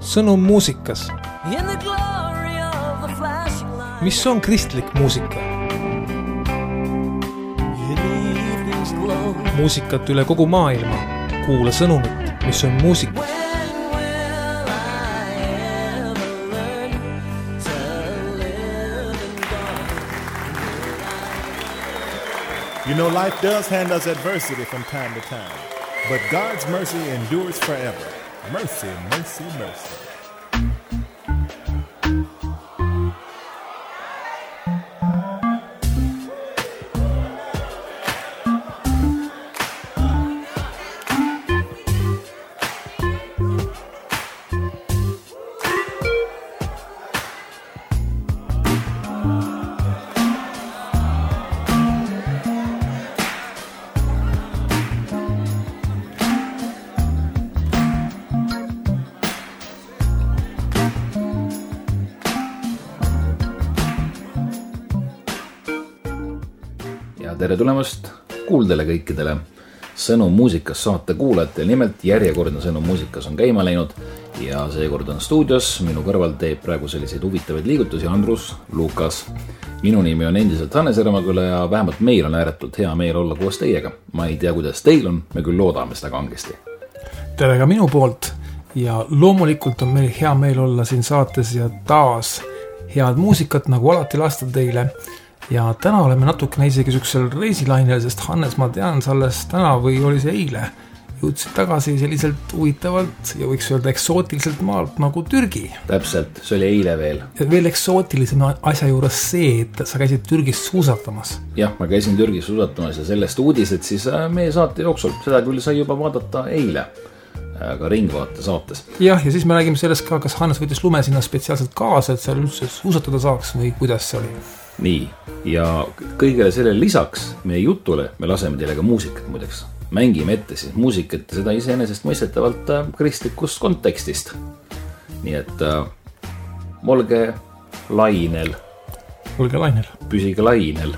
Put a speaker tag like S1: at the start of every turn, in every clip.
S1: sõnum muusikas. Mis on kristlik muusika? Muusikat üle kogu maailma. Kuula sõnumit, mis on muusikas.
S2: You know, life does hand us adversity from time to time, but God's mercy endures forever. Mercy, mercy, mercy.
S3: Tere tulemast kuuldele kõikidele Sõnum muusikas saate kuulajatele. Nimelt järjekordne Sõnum muusikas on käima läinud ja seekord on stuudios. Minu kõrval teeb praegu selliseid huvitavaid liigutusi Andrus Lukas. Minu nimi on endiselt Hannes Ermaküla ja vähemalt meil on ääretult hea meel olla koos teiega. Ma ei tea, kuidas teil on, me küll loodame seda kangesti.
S1: Tere ka minu poolt ja loomulikult on meil hea meel olla siin saates ja taas head muusikat nagu alati lasta teile. Ja täna oleme natukene isegi süksel reisilainel, sest Hannes, ma tean, sa alles täna või oli see eile, jõudsid tagasi selliselt huvitavalt ja võiks öelda eksootiliselt maalt nagu Türgi.
S3: Täpselt, see oli eile veel.
S1: Ja veel eksootilisem asja juures see, et sa käisid Türgis suusatamas.
S3: Jah, ma käisin Türgis suusatamas ja sellest uudised siis meie saate jooksul. Seda küll sai juba vaadata eile ka Ringvaate saates.
S1: Jah, ja siis me räägime sellest ka, kas Hannes võttis lume sinna spetsiaalselt kaasa, et seal üldse suusatada saaks või kuidas see oli.
S3: Nii, ja kõigele selle lisaks meie jutule me laseme teile ka muusikat muideks. Mängime ette siis muusikat ja seda iseenesest mõistetavalt kristlikust kontekstist. Nii et olge lainel.
S1: Olge lainel.
S3: Püsige lainel.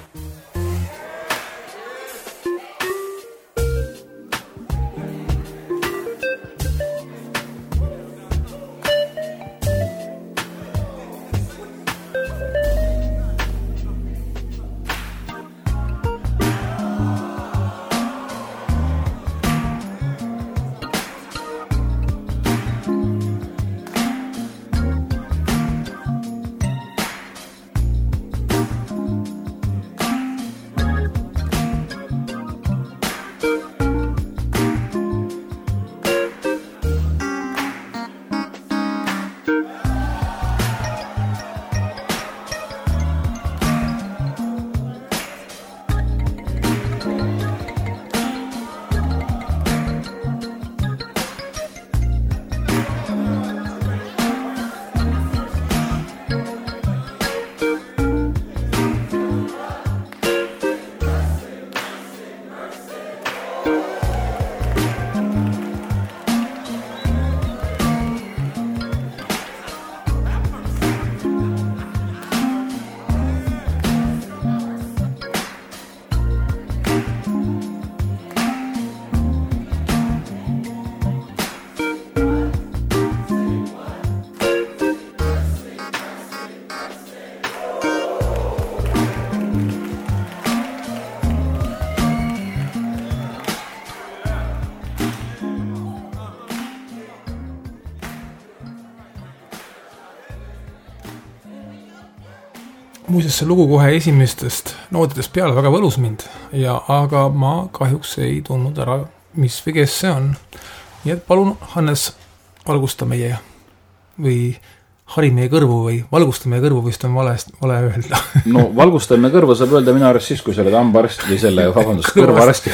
S1: Muuseas, see lugu kohe esimestest nootidest peale väga võlus mind, aga ma kahjuks ei tundnud ära, mis või kes see on. Nii et palun, Hannes, valgusta meie või hari meie kõrvu või valgusta meie kõrvu, vist on vale öelda.
S3: No valgusta meie kõrvu saab öelda minu arust siis, kui sa oled hambaarst või selle, kõrvaarsti,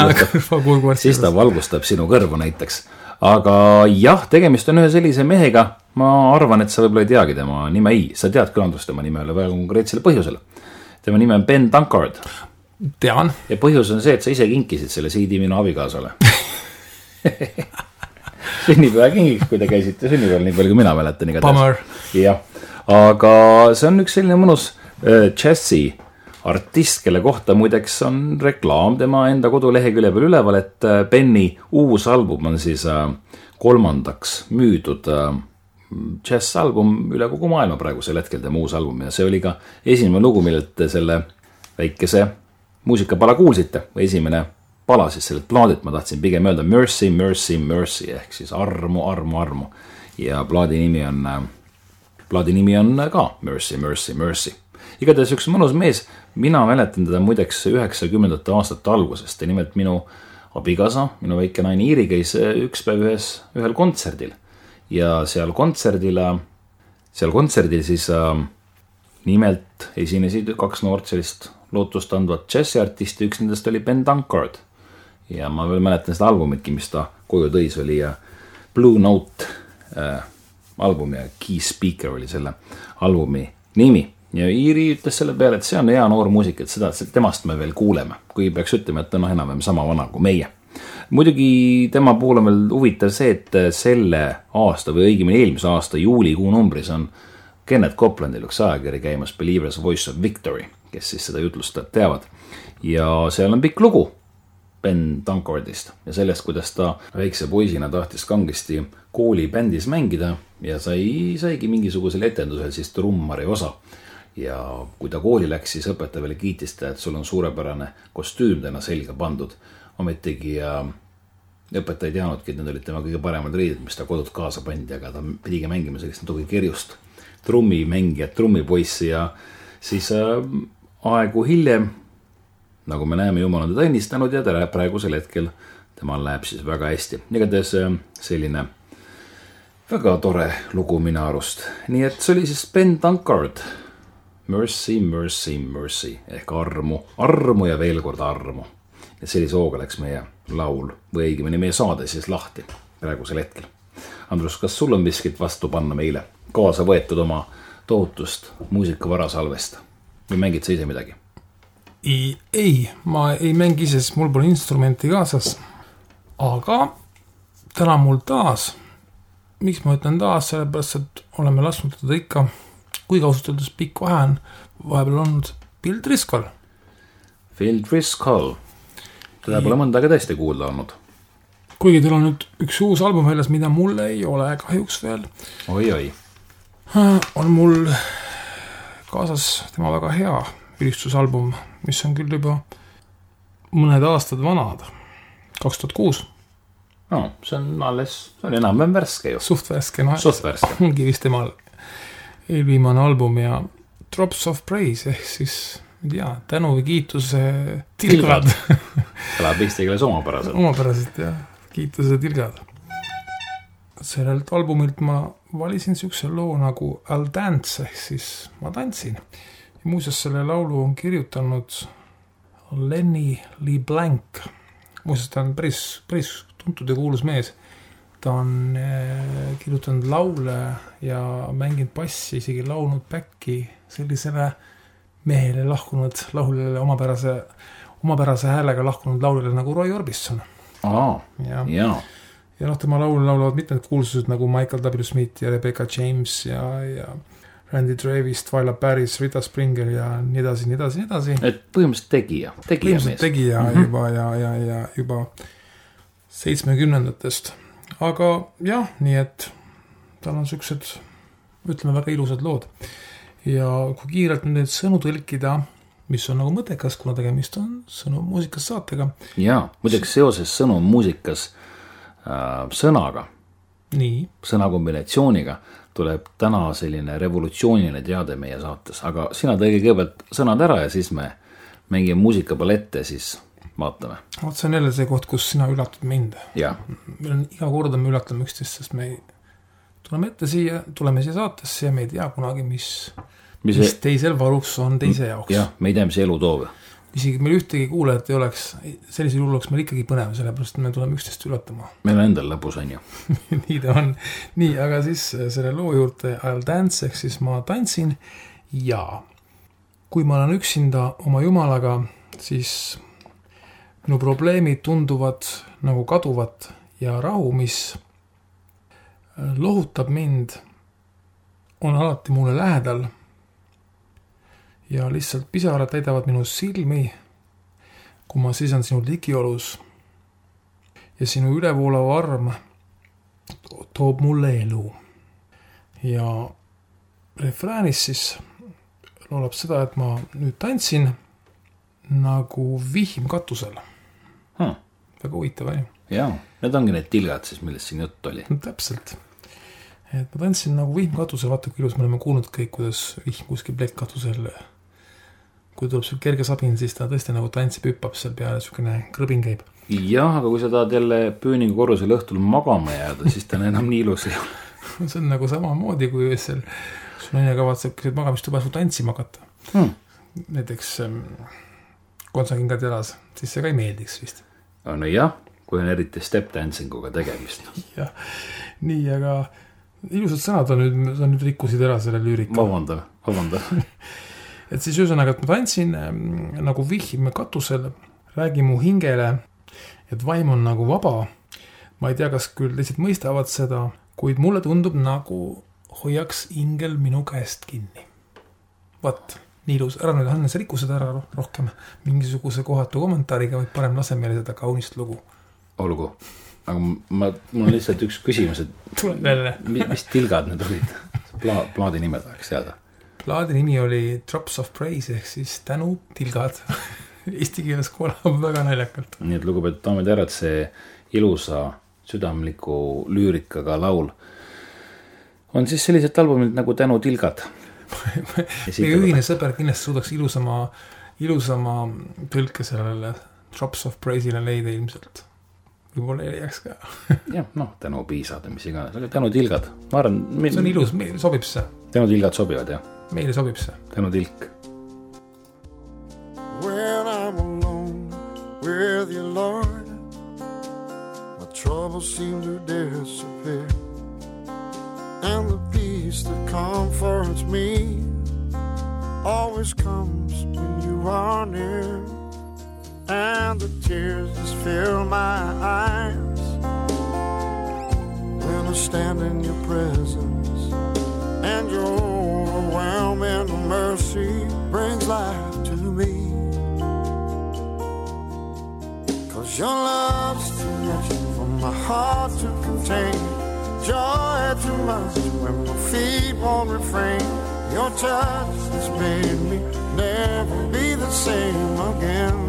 S3: siis ta valgustab sinu kõrvu näiteks. Aga jah, tegemist on ühe sellise mehega, ma arvan, et sa võib-olla ei teagi tema nime, sa tead küll Andrus tema nime väga konkreetsele põhjusele. Tema nime on Ben Tankard.
S1: Tean. Ja
S3: põhjus on see, et sa ise kinkisid selle CD minu abikaasale. Sünnipäeva kingiks, kui te käisite sünnipäeval, nii palju kui mina mäletan.
S1: Bummer.
S3: Jah, aga see on üks selline mõnus jazzi artist, kelle kohta muideks on reklaam tema enda kodulehekülje peal üleval, et Benny uus album on siis kolmandaks müüdud džässalbum üle kogu maailma praegusel hetkel, tema uus album, ja see oli ka esimene lugu, millelt te selle väikese muusikapala kuulsite, või esimene pala siis sellelt plaadilt, ma tahtsin pigem öelda Mercy, Mercy, Mercy, ehk siis armu, armu, armu. Ja plaadi nimi on ka Mercy, Mercy, Mercy. Igatahes üks mõnus mees, mina mäletan teda muideks 90. aastate algusest, ja nimelt minu abikaasa, minu väike naine Iiri käis üks päev ühel kontserdil. Ja seal kontserdil siis nimelt esinesid 2 noort sellist lootust andvat džässiartisti, üks nendest oli Ben Dankard. Ja ma veel mäletan seda albumitki, mis ta koju tõis, oli Blue Note album ja Key Speaker oli selle albumi nimi. Ja Iiri ütles selle peale, et see on hea noor muusik, et seda temast me veel kuuleme, kui peaks ütlema, et ta on enam sama vana kui meie. Muidugi tema puhul on veel huvitav see, et selle aasta või õigemini eelmise aasta juulikuu numbris on Kenneth Coplandil üks ajakiri käimas Believer's Voice of Victory, kes siis seda jutlustajat teavad. Ja seal on pikk lugu Ben Dankardist ja sellest, kuidas ta väikse poisina tahtis kangesti koolibändis mängida ja saigi mingisugusel etendusel siis trummari osa. Ja kui ta kooli läks, siis õpetaja veel kiitis ta, et sul on suurepärane kostüüm täna selga pandud. Ometigi õpetaja ei teadnudki, et need olid tema kõige paremad riided, mis ta kodud kaasa pandi, aga ta pidigi mängima sellist natuke kerjust trummimängijat, trummipoissi ja siis aegu hiljem, nagu me näeme, Jumal on teda õnnistanud ja praegusel hetkel temal läheb siis väga hästi. Igatahes selline väga tore lugu minu arust. Nii et see oli siis Ben Dankard. Mercy, mercy, mercy ehk armu ja veel kord armu. Ja sellise hooga läks meie laul või õigemini meie saade siis lahti praegusel hetkel. Andrus, kas sul on miskit vastu panna meile kaasa võetud oma tohutust muusikavarasalvest või mängid sa ise midagi?
S1: Ei, ma ei mängi ise, sest mul pole instrumenti kaasas. Aga täna mul taas, miks ma ütlen taas, sellepärast, et oleme lasknud teda ikka, kui kausalt öeldes pikk vahe on vahepeal olnud Phil Driscoll.
S3: Phil Driscoll. Teda pole mõndaga tõesti kuulda olnud.
S1: Kuigi teil on nüüd üks uus album väljas, mida mul ei ole kahjuks veel.
S3: Oi.
S1: On mul kaasas tema väga hea ülistusalbum, mis on küll juba mõned aastad vanad. 2006.
S3: No, see on enam värske ju.
S1: Suht värske.
S3: Suht värske.
S1: Ongi vist temal eelviimane album ja Drops of Praise ehk siis tänu või kiituse tilgad.
S3: Kõlab eesti keeles omapäraselt.
S1: Omapäraselt ja kiituse tilgad. Sellelt albumilt ma valisin siukse loo nagu I'll Dance ehk siis ma tantsin. Ja muuseas selle laulu on kirjutanud Lenny Lee Blank. Muuseas ta on päris tuntud ja kuulus mees. Ta on kirjutanud laule ja mänginud bassi, isegi laulnud backi sellisele mehele lahkunud laulile, omapärase häälega lahkunud laulile nagu Roy Orbison. Ja tema laulavad mitmed kuulsused nagu Michael W. Smith ja Rebecca James ja Randy Travis, Twyla Paris, Rita Springer ja nii edasi.
S3: Et põhimõtteliselt
S1: tegija juba 70-ndatest. Aga jah, nii et tal on sellised, ütleme, väga ilusad lood. Ja kui kiirelt need sõnu tõlkida, mis on nagu mõttekas, kuna tegemist on sõnu muusikas saatega.
S3: Ja, muideks seoses sõnu muusikas sõnaga, sõnakombinatsiooniga tuleb täna selline revolutsiooniline teade meie saates. Aga sina tegi kõigepealt sõnad ära ja siis me mängime muusikapalette, siis vaatame.
S1: See on jälle see koht, kus sina üllatad mind.
S3: Ja.
S1: Iga korda me üllatame üksteist, sest me tuleme siia saatesse ja me ei tea kunagi, mis teisel varuks on teise jaoks.
S3: Jah, me ei tea, mis elu toov.
S1: Isegi meil ühtegi kuulajat ei oleks, sellisel juhul oleks meil ikkagi põnev, sellepärast me tuleme üksteist üllatama.
S3: Meil on endal lõpus on ju.
S1: Nii ta on. Nii, aga siis selle loo juurde I'll Dance, ehk siis ma tantsin ja kui ma olen üksinda oma jumalaga, siis minu probleemid tunduvad nagu kaduvat ja rahu, mis lohutab mind, on alati mulle lähedal ja lihtsalt pisarad täidavad minu silmi, kui ma seisan sinu ligiolus ja sinu ülevoolav arm toob mulle elu. ja refräänis siis laulab seda, et ma nüüd tantsin nagu vihm katusel. Väga huvitav, on ju?
S3: Jaa, need ongi need tilgad siis, millest siin jutt oli.
S1: No, täpselt. Et ma tantsin nagu vihm katusel, vaata kui ilus, me oleme kuulnud kõik, kuidas vihm kuskil plekkkatusel, kui tuleb seal kerge sabin, siis ta tõesti nagu tantsib, hüppab seal peale, sükene krõbin käib.
S3: Jah, aga kui sa tahad jälle pööningu korrusel õhtul magama jääda, siis ta enam nii ilus ei ole.
S1: See on nagu sama moodi, kui öösel sul naine kavatseb magamistubas sul tantsima hakata. Näiteks kontsakingad jalas, siis see ka ei meeldiks vist.
S3: No jah, kui on eriti step dancinguga tegemist.
S1: Jah, nii, aga ilusad sõnad on nüüd rikkusid ära selle lüürika.
S3: Vabandan.
S1: Et siis ühesõnaga, et ma tantsin nagu vihm katusel, räägi mu hingele, et vaim on nagu vaba. Ma ei tea, kas küll lihtsalt mõistavad seda, kuid mulle tundub nagu hoiaks ingel minu käest kinni. Vaat, nii ilus. Ära nüüd, Hannes, rikku seda ära rohkem mingisuguse kohatu kommentaariga, vaid parem lase meile seda kaunist lugu.
S3: Olgu. Aga mul on lihtsalt üks küsimus, et mis tilgad need olid? Plaadi nime tahaks teada.
S1: Plaadi nimi oli Drops of Praise ehk siis tänu tilgad. Eesti keeles kõlab väga naljakalt.
S3: Nii et lugupeetud daamid ja härrad, see ilusa südamliku lüürikaga laul on siis sellised albumid nagu Tänu tilgad.
S1: Meie ühine sõber kindlasti suudaks ilusama tõlke sellele Drops of Praise'ile leida ilmselt. Võib-olla ei jääks ka.
S3: Jah, tänu piisad ja mis iganes, aga tänu tilgad. Ma arvan,
S1: see on ilus, meile sobib see.
S3: Tänu tilgad sobivad, jah.
S1: Meile sobib see.
S3: Tänu tilk.
S4: When I'm alone with you, Lord, my troubles seem to disappear, and the peace that comforts me always comes when you are near, and the tears just fill my eyes when I stand in your presence, and your overwhelming mercy brings life to me. 'Cause your love's too much for my heart to contain, joy too much when my feet won't refrain. Your touch has made me never be the same again.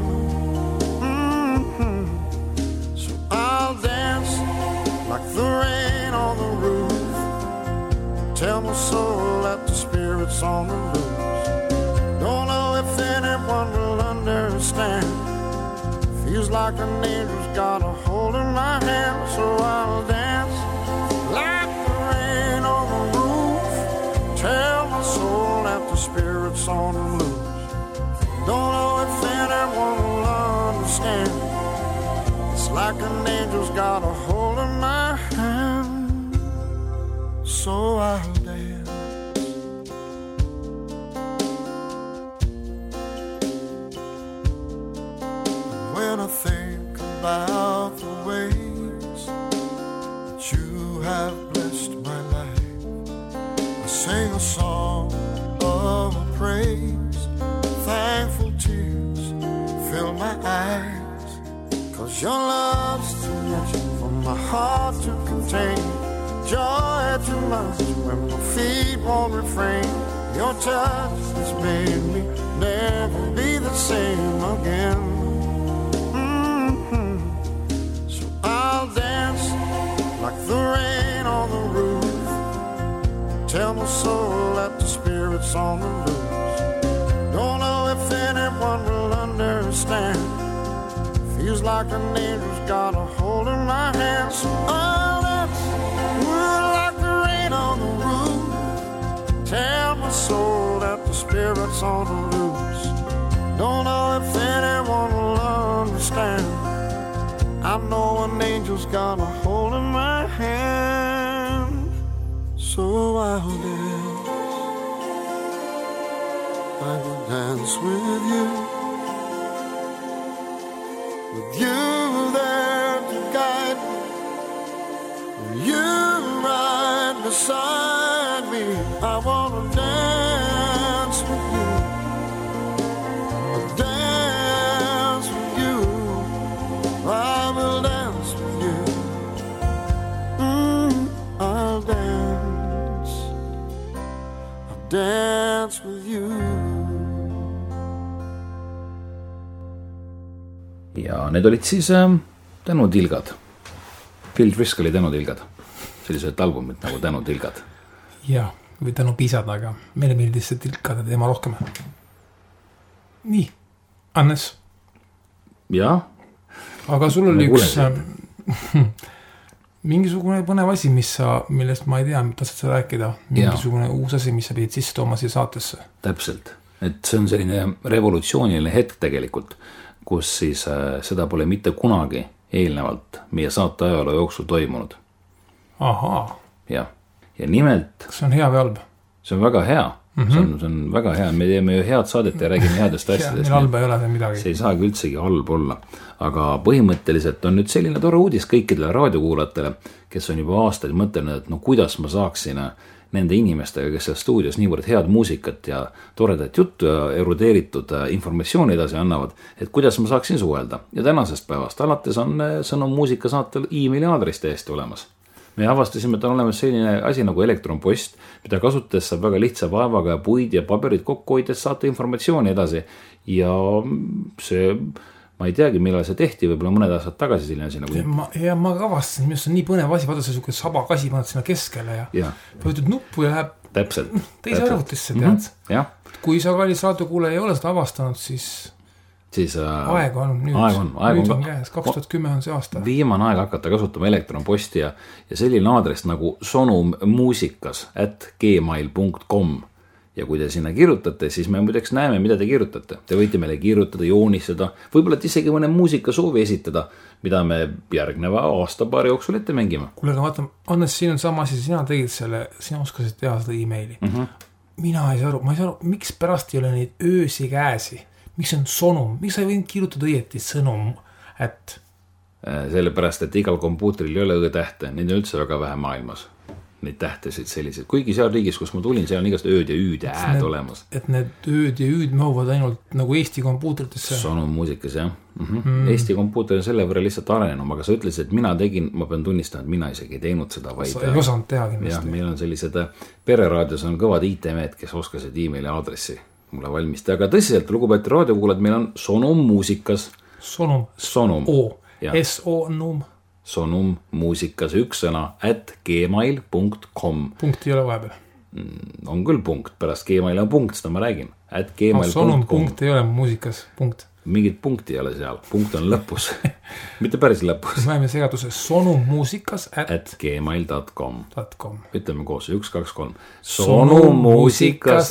S4: So I'll dance like the rain on the roof, tell my soul that the Spirit's on the loose. Don't know if anyone will understand, feels like an angel's got a hold in my hand. So I'll dance like the rain on the roof, tell my soul that the Spirit's on the loose. Don't know if anyone will understand, it's like an angel's got a hold in my hand. So I'll dance. When I think about the ways that you have blessed my life, I sing a song of praise, thankful tears fill my eyes. 'Cause your love's too much for my heart to contain, joy too much when my feet won't refrain. Your touch has made me never be the same again. So I'll dance like the rain on the roof, tell my soul that the Spirit's on the loose. Don't know if anyone will understand, feels like an angel's got a hold in my hand. So I'll dance like the rain on the roof, tell my soul that the Spirit's on the loose. Don't know if anyone will understand, I know an angel's got a hold in my hand. So I'll dance, I will dance with you there to guide me, you right beside me. I wanna dance with you, dance with you, I will dance with you. I'll dance. dance with you.
S3: Ja need olid siis tänutilgad. Phil Driscolli tänutilgad. Sellised albumid nagu tänutilgad.
S1: Jah, või tänupisad, aga meile meeldis see tilkade teema rohkem. Nii, Hannes.
S3: Jah.
S1: Aga sul oli üks mingisugune põnev asi, millest ma ei tea, tahtsid sa rääkida. Mingisugune uus asi, mis sa pidid sisse tooma siia saatesse.
S3: Täpselt. Et see on selline revolutsiooniline hetk tegelikult, kus siis seda pole mitte kunagi eelnevalt meie saate ajaloo jooksul toimunud.
S1: Ahaa.
S3: Ja nimelt...
S1: See on hea või halb?
S3: See on väga hea. See on väga hea. Me teeme ju head saadet ja räägime headest asjadest.
S1: Meil halba ei ole see midagi.
S3: See ei saagi üldsegi halb olla. Aga põhimõtteliselt on nüüd selline tore uudis kõikidele raadiokuulajatele, kes on juba aastaid mõtelnud, et no kuidas ma saaksin nende inimestega, kes seal stuudios niivõrd head muusikat ja toredat juttu ja erudeeritud informatsiooni edasi annavad, et kuidas ma saaksin suhelda. Ja tänasest päevast alates on Sõnum muusika saatel e-maili aadress täiesti olemas. Me avastasime, et on olemas selline asi nagu elektronpost, mida kasutades saab väga lihtsa vaevaga ja puid ja paberid kokku hoides saata informatsiooni edasi. Ja see... Ma ei teagi, millal see tehti, võib-olla mõned aastad tagasi selline asi nagu...
S1: Ma ka avastasin, mis on nii põnev asi, vaata see suke sabakasi paned sinna keskele ja võtad nuppu ja läheb
S3: täpselt.
S1: Teise arvutisse, tead.
S3: Ja.
S1: Kui sa kallis raadiokuule ei ole seda avastanud, siis aeg on nüüd. Nüüd on käes, 2010 on see aasta.
S3: Viimane aeg hakata kasutama elektronposti ja selline aadress nagu sonummusikas@gmail.com. Ja kui te sinna kirjutate, siis me muideks näeme, mida te kirjutate. Te võite meile kirjutada, joonistada, võib-olla isegi mõne muusikasoovi esitada, mida me järgneva aastapaari jooksul ette mängime.
S1: Kuule, aga vaata, Hannes, siin on sama asi, sina tegid selle, sina oskasid teha seda e-maili. Mina ei saa aru, miks pärast ei ole neid öösi käesi? Miks on sonum? Miks sa ei võinud kirjutada õieti sõnum, et...
S3: Sellepärast, et igal kompuutril ei ole õõtähte, neid on üldse väga vähe maailmas. Neid tähtesid sellised. Kuigi seal riigis, kus ma tulin, seal on igast ööd ja üüd ja ääd olemas.
S1: Et need ööd ja üüd mahuvad ainult nagu Eesti kompuutritesse.
S3: Sonum muusikas, jah. Eesti kompuuter on selle võrra lihtsalt arenenum, aga sa ütlesid, et mina tegin, ma pean tunnistama, et mina isegi ei teinud seda, vaid...
S1: Sa ei osanud teha kindlasti.
S3: Jah, meil on sellised pereraadios on kõvad IT-mehed, kes oskasid e-maili aadressi mulle valmista. Aga tõsiselt, lugupeetud raadiokuulajad, meil on Sonum muusikas. Sonum.
S1: O. S-O-num.
S3: Sonum muusikas üks sõna @gmail.com.
S1: Punkti ei ole vahepeal.
S3: On küll punkt, pärast Gmail on punkt, seda ma räägin. @gmail.com.
S1: Sonum punkt ei ole muusikas, punkt.
S3: Mingit punkti ei ole seal, punkt on lõpus. Mitte päris lõpus.
S1: Me oleme segaduse Sonum muusikas
S3: @gmail.com. Ütleme koos, 1, 2, 3.
S1: Sonum muusikas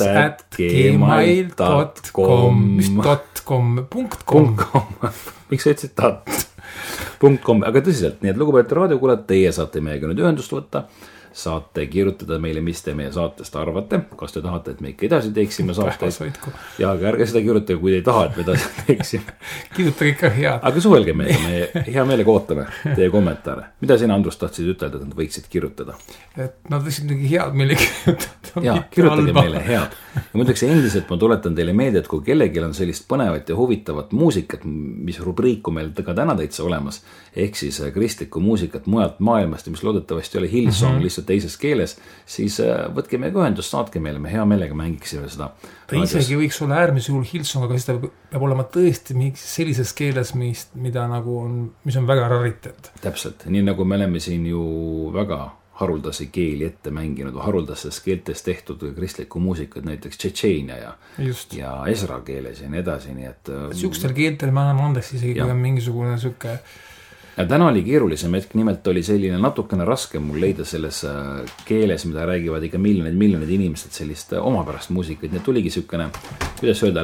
S1: @gmail.com. Mis .com? .com.
S3: Miks sa ütlesid .com, aga tõsiselt, nii et lugupeetud raadiokuulajad, teie saate meiega nüüd ühendust võtta, saate kirjutada meile, mis te meie saatest arvate, kas te tahate, et me ikka edasi teeksime saateid, ja ärge seda kirjutage, kui te ei taha, et me edasi teeksime.
S1: Kirjutage ikka head.
S3: Aga suhelge meiega, me hea meelega ootame teie kommentaare. Mida sina, Andrus, tahtsid ütelda, et nad võiksid kirjutada?
S1: Et nad võiksid midagi head meile kirjutada.
S3: Jaa, kirjutage meile head. Ja mõtleks endiselt, ma tuletan teile meelde, et kui kellelgi on sellist põnevat ja huvitavat muusikat, mis rubriiku meil ka täna täitsa olemas, ehk siis kristlikku muusikat mujalt maailmast ja mis loodetavasti oli Hillsong lihtsalt teises keeles, siis võtke meiega ühendust, saatke meile, me hea meelega mängiksime seda.
S1: Ta isegi võiks olla äärmise juhul Hillsong, aga siis ta peab olema tõesti sellises keeles, mida nagu on, mis on väga rariteet.
S3: Täpselt, nii nagu me oleme siin ju väga haruldasi keeli ette mänginud, haruldastes keeltes tehtud kristlikku muusikat, näiteks Tšetšeenia ja Esra keeles ja nii edasi, nii et...
S1: Siukstel keeltel me anname andeks isegi, kui on mingisugune süke...
S3: Ja täna oli keerulisem hetk, nimelt oli selline natukene raske mul leida selles keeles, mida räägivad ikka miljonid inimesed sellist omapärast muusikat, nii et tuligi sükene, kuidas öelda,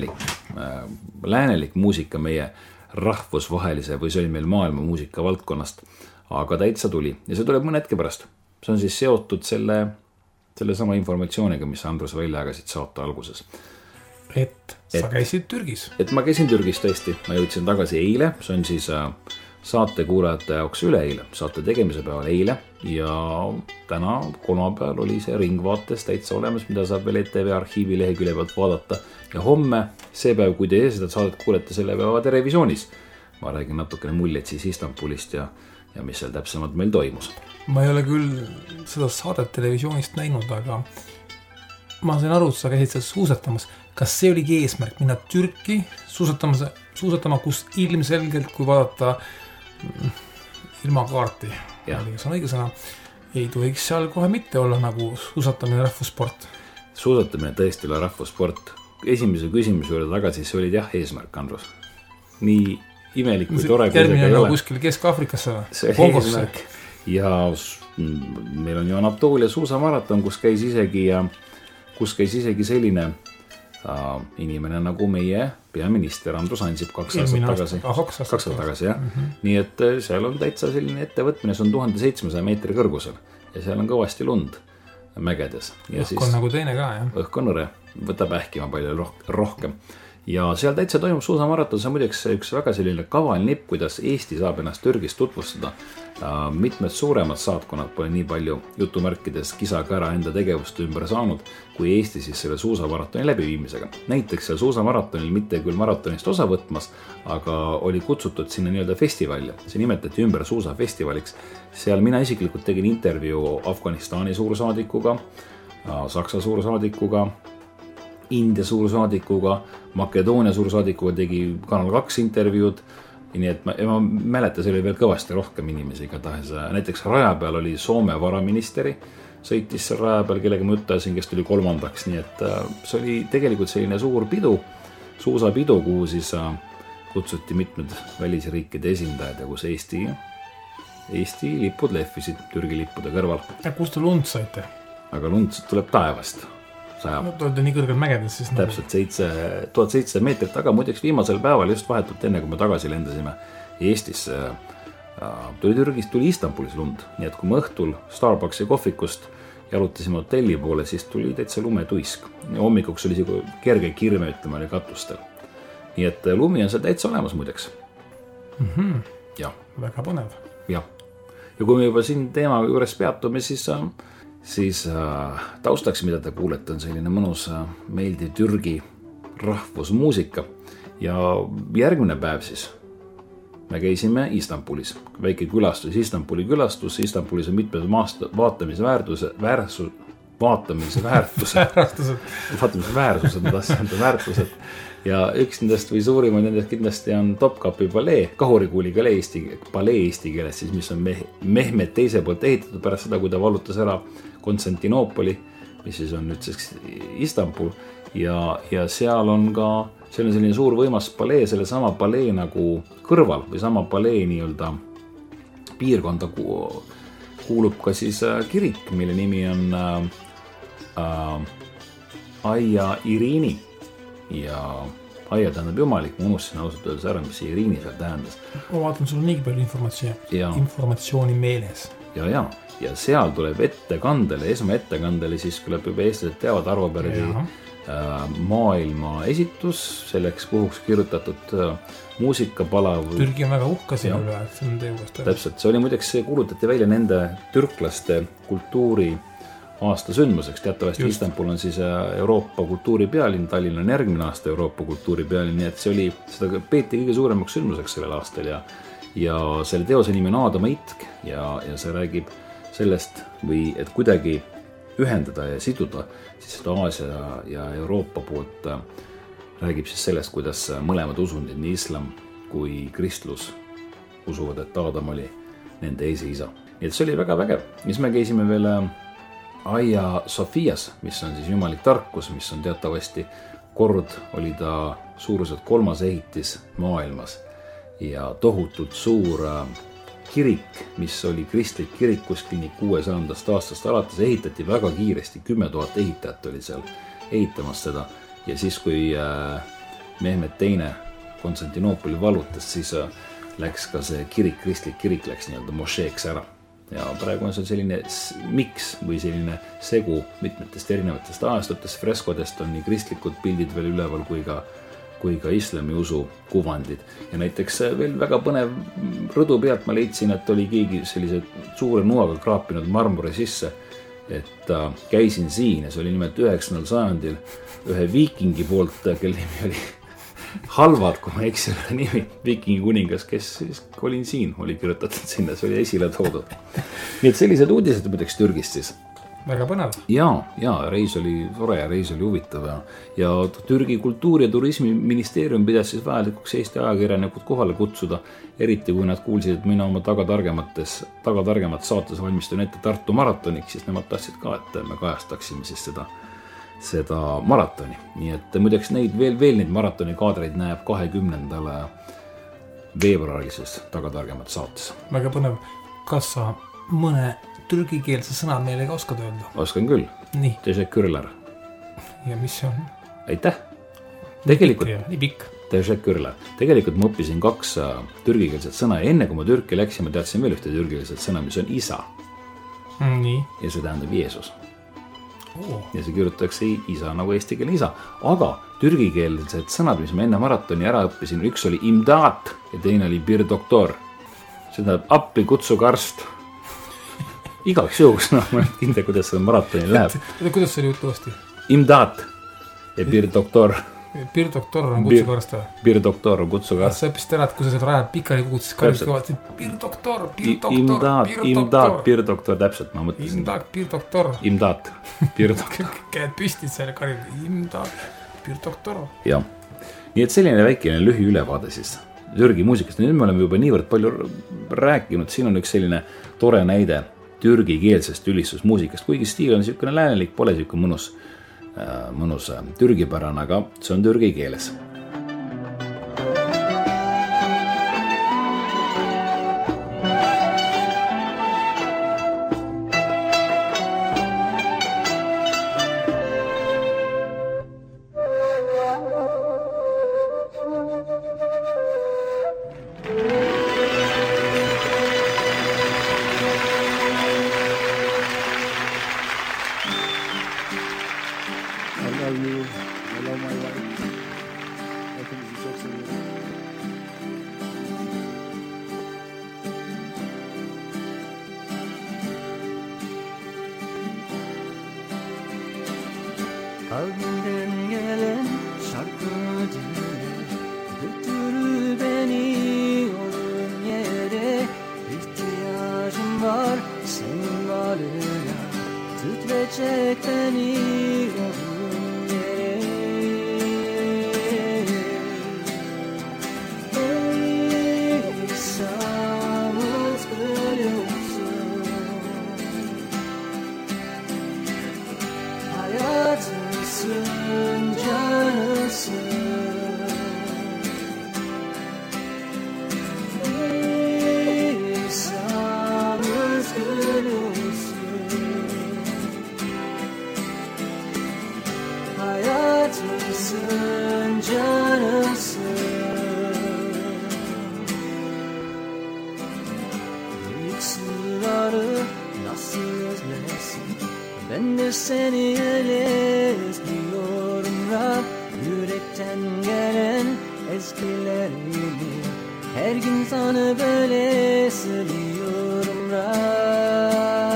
S3: läänelik muusika meie rahvusvahelise või see oli meil maailma muusika valdkonnast, aga täitsa tuli ja see tuleb mõne hetke pärast. See on siis seotud selle sama informatsiooniga, mis Andrus välja jagasid saate alguses.
S1: Et sa käisid Türgis.
S3: Et ma käisin Türgis tõesti, ma jõudsin tagasi eile, see on siis... saate kuulajate jaoks üleeile, saate tegemise päeval eile ja täna kolmapäeval oli see Ringvaates täitsa olemas, mida saab veel ETV arhiivi lehekülje pealt vaadata ja homme, see päev, kui te seda saadet kuulete selle päeva televisioonis, ma räägin natukene muljeid siis Istanbulist ja mis seal täpsemalt meil toimus.
S1: Ma ei ole küll seda saadet televisioonist näinud, aga ma sain aru, et sa käisid seal suusatamas. Kas see oligi eesmärk minna Türki suusatama, kus ilmselgelt, kui vaadata ilma kaarti, see on õige sõna, ei tohiks seal kohe mitte olla nagu suusatamine rahvussport?
S3: Suusatamine tõesti ole rahvussport. Esimese küsimuse juurde tagasi, see oli jah eesmärk, Andrus. Nii imelik kui tore, kui
S1: järgmine on kuskil Kesk-Afrikasse või? Kongosse?
S3: Ja meil on ju Anatoolia suusamaraton, kus käis isegi selline inimene nagu meie peaminister Andrus Ansip 2 aastat tagasi. Ja. Nii et seal on täitsa selline ettevõtmine, see on 1700 meetri kõrgusel ja seal on kõvasti lund mägedes.
S1: Õhk on nagu teine ka, jah?
S3: Õhk on õre, võtab ähkima palju rohkem. Ja seal täitsa toimub suusamaraton, see on muideks üks väga selline kaval nipp, kuidas Eesti saab ennast Türgis tutvustada. Mitmed suuremad saatkonnad pole nii palju jutumärkides kisakära enda tegevust ümber saanud, kui Eesti siis selle suusamaratoni läbiviimisega. Näiteks seal suusamaratonil mitte küll maratonist osa võtmas, aga oli kutsutud sinna nii-öelda festivalja. See nimetati ümber suusafestivaliks. Seal mina isiklikult tegin intervjuu Afganistani suursaadikuga, Saksa suursaadikuga, India suursaadikuga, Makedoonia suursaadikuga tegi Kanal 2 intervjuud. Nii et ma mäletan, see oli veel kõvasti rohkem inimesi igatahes. Näiteks raja peal oli Soome varaministeri, sõitis seal raja peal, kellega ma ütlesin, kes tuli 3. Nii et see oli tegelikult selline suur pidu, suusapidu, kuhu siis kutsuti mitmed välisriikide esindajad ja kus Eesti lipud lehvisid Türgi lippude kõrval.
S1: Ja kus te lund saite?
S3: Aga lund tuleb taevast.
S1: No, te olete nii kõrgel mägedes siis?
S3: Täpselt 1700 meetrit, aga muideks viimasel päeval just vahetult enne, kui me tagasi lendasime Eestisse, tuli Istanbulis lund. Nii et kui me õhtul Starbucksi kohvikust jalutasime hotelli poole, siis tuli täitsa lumetuisk. Hommikuks oli kerge kirme, ütleme, oli katustel. Nii et lumi on seal täitsa olemas muideks. Ja.
S1: Väga põnev.
S3: Ja kui me juba siin teema juures peatume, siis taustaks, mida te kuulete, on selline mõnus meeldiv Türgi rahvusmuusika. Ja järgmine päev siis me käisime Istanbulis. Väike külastus, Istanbuli külastus. Istanbulis on mitmed väärtused. Ja üks nendest või suurimad nendest kindlasti on Topkapi palee, Kahurikuuli palee eesti keeles, siis mis on Mehmet teise poolt ehitatud pärast seda, kui ta vallutas ära Konstantinoopoli, mis siis on nüüd Istanbul. Ja seal on selline suur võimas palee, selle sama palee nagu kõrval või sama palee nii-öelda piirkonda kuulub ka siis kirik, mille nimi on Aia Irini. Ja Aia tähendab jumalik, ma unustasin ausalt öeldes ära, mis see Irini seal tähendas.
S1: Ma vaatan, sul on nii palju informatsiooni meeles.
S3: Ja seal tuleb esmaettekandele, siis tuleb juba eestlased teavad Arvo Pärdi maailma esitus, selleks puhuks kirjutatud muusikapala.
S1: Türgi on väga uhka siin üle, et see on teugast.
S3: Täpselt, see oli muideks, see kuulutati välja nende türklaste kultuuri aasta sündmuseks. Teatavasti Istanbul on siis Euroopa kultuuripealinn, Tallinn on järgmine aasta Euroopa kultuuripealinn, nii et seda peeti kõige suuremaks sündmuseks sellel aastal ja selle teose nimi on Aadama itk ja see räägib sellest või et kuidagi ühendada ja siduda siis seda Aasia ja Euroopa poolt räägib siis sellest, kuidas mõlemad usundid, nii islam kui kristlus usuvad, et Aadam oli nende esiisa. Nii et see oli väga vägev. Mis me käisime veel Aia Sofias, mis on siis jumalik tarkus, mis on teatavasti kord oli ta suuruselt 3. ehitis maailmas ja tohutult suur kirik, mis oli kristlik kirik kuskil nii 600. aastast alates, ehitati väga kiiresti, 10 000 ehitajat oli seal ehitamas seda ja siis kui Mehmet teine Konstantinoopoli vallutas, siis läks ka see kirik, kristlik kirik läks nii-öelda mošeeks ära. Ja praegu on see selline miks või selline segu mitmetest erinevatest ajastutest, freskodest on nii kristlikud pildid veel üleval kui ka islami usu kuvandid. Ja näiteks veel väga põnev rõdu pealt ma leidsin, et oli keegi sellise suure nuaga kraapinud marmori sisse, et käisin siin ja see oli nimelt 9. sajandil ühe viikingi poolt, kelle nimi oli Halvad, kui ma eksin nimi, viikingi kuningas, kes siis olin siin, oli kirjutatud sinna, see oli esile toodud. Nii et sellised uudised muideks Türgist siis.
S1: väga põnev.
S3: Ja reis oli tore ja reis oli huvitav ja Türgi kultuuri- ja turismiministeerium pidas siis vajalikuks Eesti ajakirjanikud kohale kutsuda, eriti kui nad kuulsid, et mina oma tagatargemat saates valmistun ette Tartu maratoniks, siis nemad tahtsid ka, et me kajastaksime siis seda maratoni. Nii et muideks veel neid maratoni kaadreid näeb 20. veebruarises tagatargemat saates.
S1: Väga põnev. Kas sa mõne türgikeelse sõna meile ka oskad öelda?
S3: Oskan küll.
S1: Nii.
S3: Teşekkürler.
S1: Ja mis see on?
S3: Aitäh. Tegelikult.
S1: Nii pikk.
S3: Teşekkürler. Tegelikult ma õppisin 2 türgikeelset sõna ja enne kui ma Türki läksin, ma teadsin veel ühte türgikeelset sõna, mis on isa.
S1: Nii.
S3: Ja see tähendab Jeesus. Ja see kirjutatakse isa nagu eestikeelne isa. Aga türgikeelsed sõnad, mis ma enne maratoni ära õppisin, üks oli imdaat ja teine oli bir doktor. See tähendab appi kutsuge arst. Igaks juhuks, ma ei kindla, kuidas see maratoni läheb.
S1: Kuidas see oli jutt uuesti?
S3: Imdaat ja bir doktor.
S1: Bir doktor on kutsuge arst või?
S3: Bir doktor on kutsuge arst.
S1: Sa õppisid ära, et kui sa seda rajad pikali kukut, siis kallis kõvalt bir doktor,
S3: imdaat, bir doktor, täpselt ma mõtlesin.
S1: Imdaat, bir doktor.
S3: Imdaat, bir doktor.
S1: Käed püstid seal karid, imdaat, bir doktor.
S3: Ja, nii et selline väikene lühi ülevaade siis Türgi muusikast. Nüüd me oleme juba niivõrd palju rääkinud, siin on üks selline tore näide türgikeelsest ülistusmuusikast, kuigi stiil on niisugune läänelik, pole niisugune mõnus türgipärane, aga see on türgi keeles.
S5: Kalbimden gelen şarkımı dinle, götür beni onun yere. İhtiyacım var senin varlığına, titrecek beni onun yere. Ey İsa'mız görüyorsun, hayatımsın, canımsın. Ey İsa'mız görüyorsun, hayatımsın, canımsın. Büyük sırları nasıl özlersin? Ben de seni öyle özlüyorum Rab. Yürekten gelen ezgilerimi her gün sana böyle söylüyorum Rab.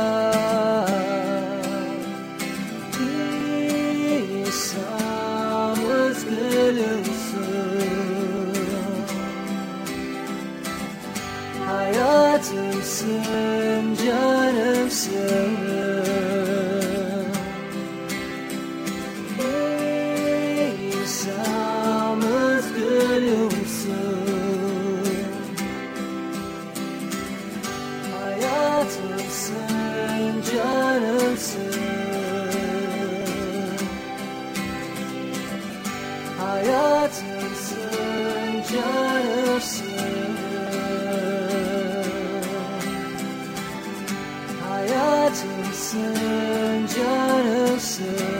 S5: İsa'mız gülüyorsun, hayatımsın, canımsın. İsa'mız gülüyorsun, hayatımsın, canımsın. Hayatımsın, canımsın. Hayatımsın, canımsın.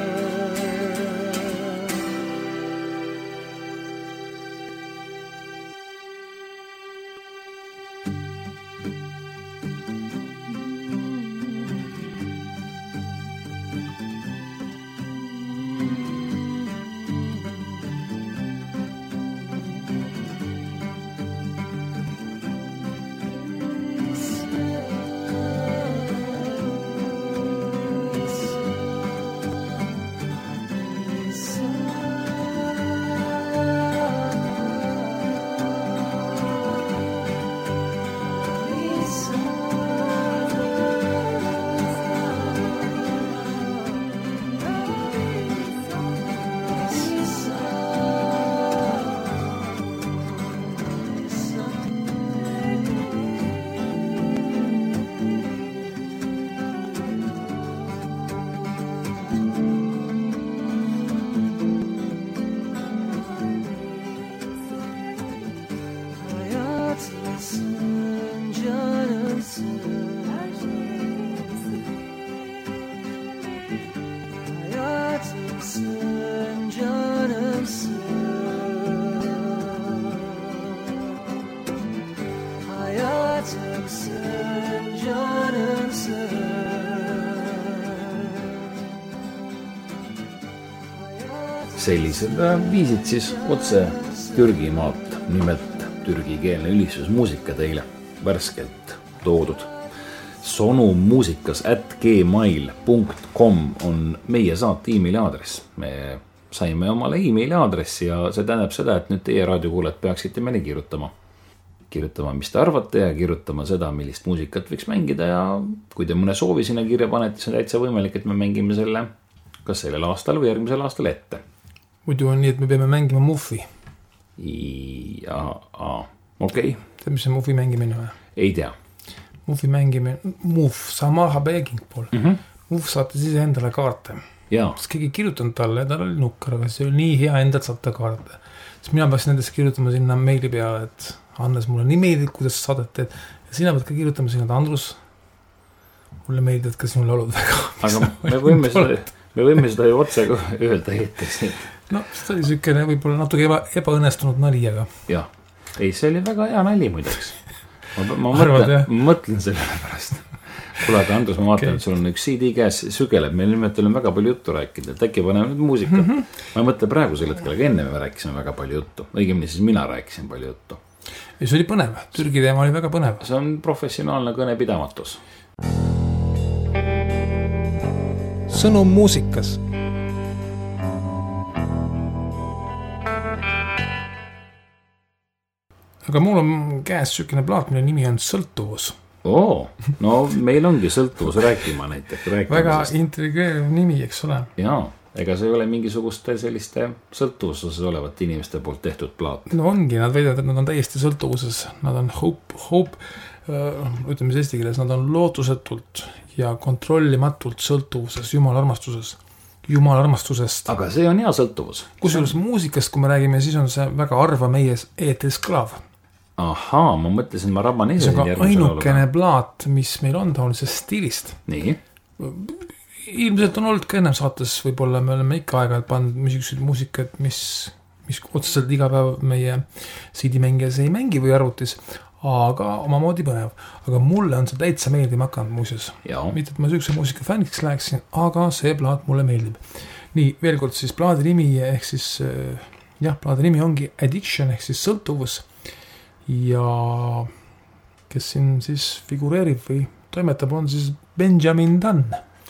S3: sellised viisid siis otse Türgimaalt, nimelt türgikeelne ülistusmuusika teile värskelt toodud. sonumusikas@gmail.com on meie saate emaili aadress. Me saime omale emaili aadressi ja see tähendab seda, et nüüd teie raadiokuulajad peaksite meile kirjutama, mis te arvate ja kirjutama seda, millist muusikat võiks mängida ja kui te mõne soovi sinna kirja panete, see on täitsa võimalik, et me mängime selle kas sellel aastal või järgmisel aastal ette.
S1: Muidu on nii, et me peame mängima Muffi.
S3: Okei.
S1: Tead, mis see Muffi mängimine või?
S3: Ei tea.
S1: Muffi mängimine, Muff, Samaha Begging pool. Muff saatis ise endale kaarte. Kas keegi kirjutanud talle, tal oli nukker, aga see oli nii hea endalt saata kaarte. Siis mina peaks nendest kirjutama sinna meili peale, et Hannes, mulle nii meeldib, kuidas sa saadet teed. Ja sina pead ka kirjutama sinna, et Andrus, mulle meeldib, ka sinule olud väga.
S3: Aga me võime seda ju otse öelda eetris.
S1: No, see oli sükene võib-olla natuke ebaõnnestunud nali, aga...
S3: Jah, ei, see oli väga hea nali muideks. Ma mõtlen selle pärast. Kuule, aga Andrus, ma vaatan, et sul on üks CD käes sügeleb. Meil nimelt on väga palju juttu rääkida, et äkki paneme nüüd muusikat. Ma mõtlen praegusel hetkel, aga enne me rääkisime väga palju juttu. Õigemini siis mina rääkisin palju juttu.
S1: Ja see oli põnev. Türgi teema oli väga põnev.
S3: See on professionaalne kõnepidamatus.
S1: Sõnum muusikas. Aga mul on käes sükene plaat, mille nimi on Sõltuvus.
S3: No meil ongi Sõltuvus rääkima näiteks.
S1: Väga intrigeeriv nimi, eks ole.
S3: Jaa, ega see ei ole mingisuguste selliste sõltuvuses olevate inimeste poolt tehtud plaat.
S1: No ongi, nad väidavad, et nad on täiesti sõltuvuses. Nad on ütleme eesti keeles, nad on lootusetult ja kontrollimatult sõltuvuses Jumala armastusest.
S3: Aga see on hea sõltuvus.
S1: Kusjuures muusikast, kui me räägime, siis on see väga harva meie eetris klaav.
S3: Ahaa, ma mõtlesin, ma raban ise.
S1: See on ka ainukene plaat, mis meil on taolisest stiilist.
S3: Nii?
S1: Ilmselt on olnud ka ennem saates, võib-olla me oleme ikka aega pannud muusikat, mis otseselt iga päev meie CD-mängijas ei mängi või arvutis, aga omamoodi põnev. Aga mulle on see täitsa meeldima hakanud muuseas. Mitte, et ma sükse muusika fänniks läheksin, aga see plaat mulle meeldib. Nii, veel kord siis plaadi nimi ehk siis, plaadi nimi ongi Addiction ehk siis sõltuvus. Ja kes siin siis figureerib või toimetab on siis Benjamin Dunn.